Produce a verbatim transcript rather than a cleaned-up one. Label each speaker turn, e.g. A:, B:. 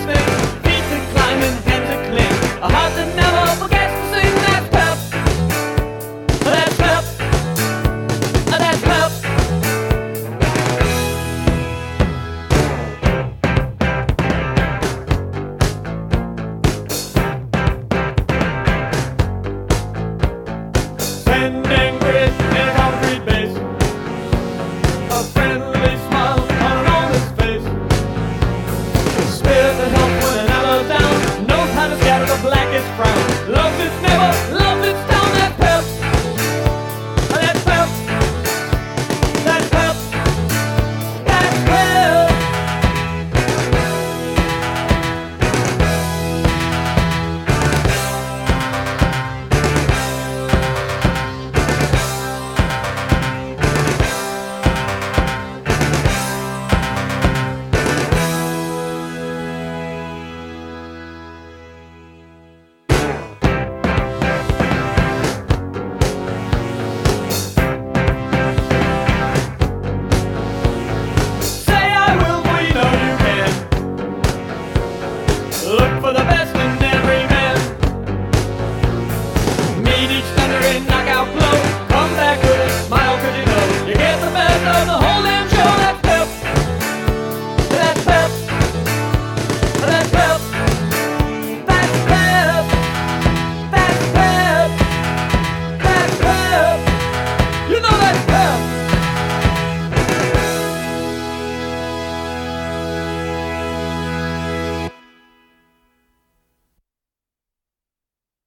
A: thing. Feet to climb and hands to clean. A heart that never forgets to sing. That's pep. That's pep. That's pep. Sending grit in a concrete base. A friendly smile on an honest face. A spirit that helps when another's down. Knows how to scatter the blackest frown. Loves its neighbor, loves its town. That's pep. That's pep. That's pep. That's pep. Say I will, for you know you can. Look for the best.